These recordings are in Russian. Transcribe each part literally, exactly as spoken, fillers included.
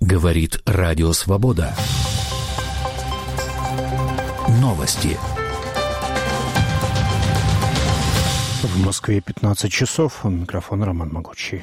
Говорит Радио Свобода. Новости. В Москве пятнадцать часов. У микрофона Роман Могучий.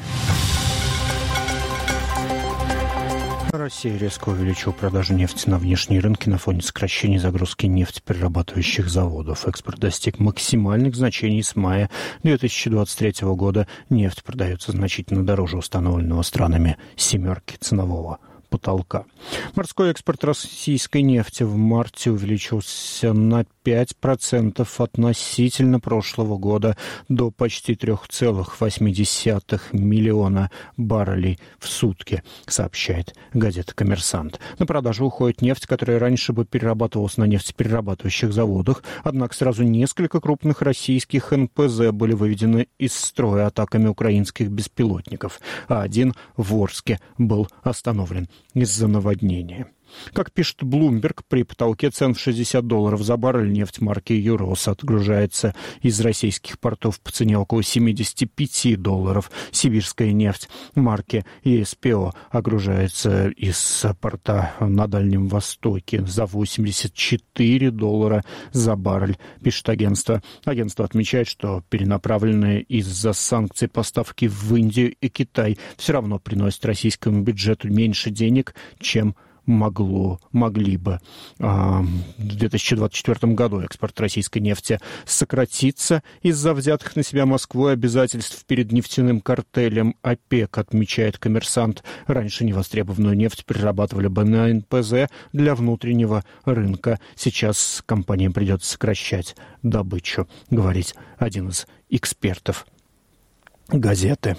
Россия резко увеличила продажу нефти на внешние рынки на фоне сокращения загрузки нефтеперерабатывающих заводов. Экспорт достиг максимальных значений с мая две тысячи двадцать третьего года. Нефть продается значительно дороже установленного странами «семерки» ценового потолка. Морской экспорт российской нефти в марте увеличился на пять процентов относительно прошлого года до почти три целых восемь десятых миллиона баррелей в сутки, сообщает газета «Коммерсант». На продажу уходит нефть, которая раньше бы перерабатывалась на нефтеперерабатывающих заводах, однако сразу несколько крупных российских эн пэ зэ были выведены из строя атаками украинских беспилотников, а один в Орске был остановлен из-за наводнения. Как пишет Bloomberg, при потолке цен в шестьдесят долларов за баррель нефть марки «Юрос» отгружается из российских портов по цене около семьдесят пять долларов. Сибирская нефть марки и эс пэ о огружается из порта на Дальнем Востоке за восемьдесят четыре доллара за баррель, пишет агентство. Агентство отмечает, что перенаправленные из-за санкций поставки в Индию и Китай все равно приносят российскому бюджету меньше денег, чем могло, могли бы. В две тысячи двадцать четвёртом году экспорт российской нефти сократится из-за взятых на себя Москвой обязательств перед нефтяным картелем ОПЕК, отмечает «Коммерсант». Раньше невостребованную нефть перерабатывали бы на эн пэ зэ для внутреннего рынка. Сейчас компаниям придется сокращать добычу, говорит один из экспертов газеты.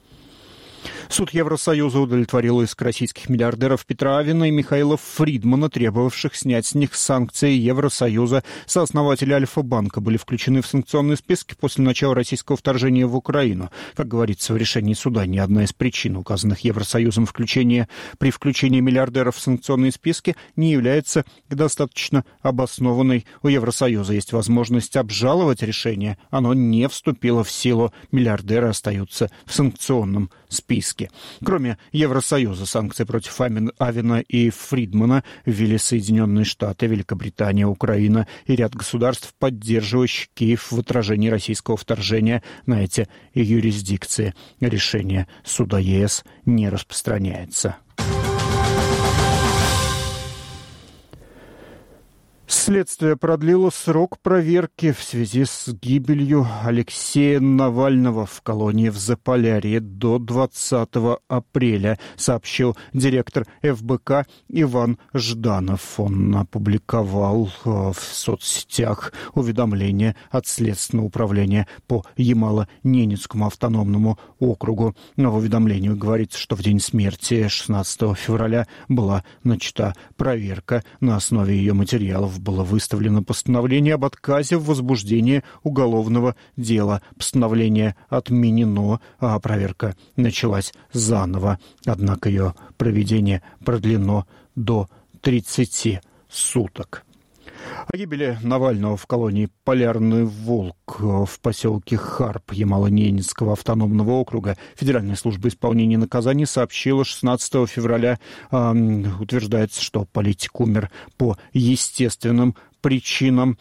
Суд Евросоюза удовлетворил иск российских миллиардеров Петра Авина и Михаила Фридмана, требовавших снять с них санкции Евросоюза. Сооснователи Альфа-банка были включены в санкционные списки после начала российского вторжения в Украину. Как говорится в решении суда, ни одна из причин, указанных Евросоюзом включения, при включении миллиардеров в санкционные списки, не является достаточно обоснованной. У Евросоюза есть возможность обжаловать решение. Оно не вступило в силу. Миллиардеры остаются в санкционном списке. Кроме Евросоюза, санкции против Авина и Фридмана ввели Соединенные Штаты, Великобритания, Украина и ряд государств, поддерживающих Киев в отражении российского вторжения на эти юрисдикции. Решение суда е эс не распространяется. Следствие продлило срок проверки в связи с гибелью Алексея Навального в колонии в Заполярье до двадцатого апреля, сообщил директор эф бэ ка Иван Жданов. Он опубликовал в соцсетях уведомление от Следственного управления по Ямало-Ненецкому автономному округу. В уведомлении говорится, что в день смерти шестнадцатого февраля была начата проверка. На основе ее материалов было выставлено постановление об отказе в возбуждении уголовного дела. Постановление отменено, а проверка началась заново. Однако ее проведение продлено до тридцати суток. О гибели Навального в колонии «Полярный волк» в поселке Харп Ямало-Ненецкого автономного округа Федеральная служба исполнения наказаний сообщила шестнадцатого февраля. Э, утверждается, что политик умер по естественным причинам,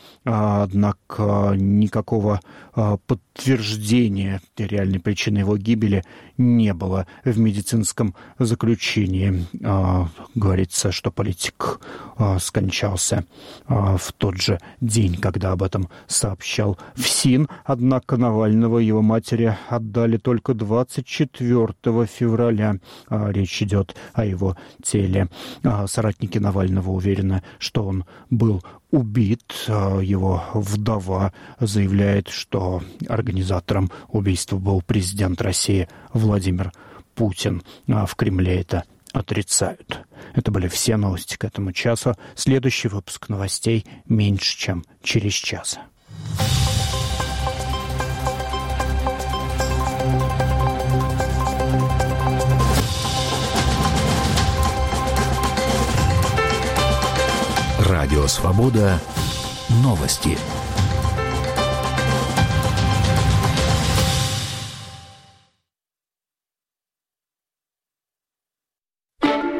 однако никакого подтверждения реальной причины его гибели не было. В медицинском заключении говорится, что политик скончался в тот же день, когда об этом сообщал ФСИН, однако Навального его матери отдали только двадцать четвёртого февраля. Речь идет о его теле. Соратники Навального уверены, что он был убит. Его вдова заявляет, что организатором убийства был президент России Владимир Путин. А в Кремле это отрицают. Это были все новости к этому часу. Следующий выпуск новостей меньше, чем через час. Радио Свобода. Новости.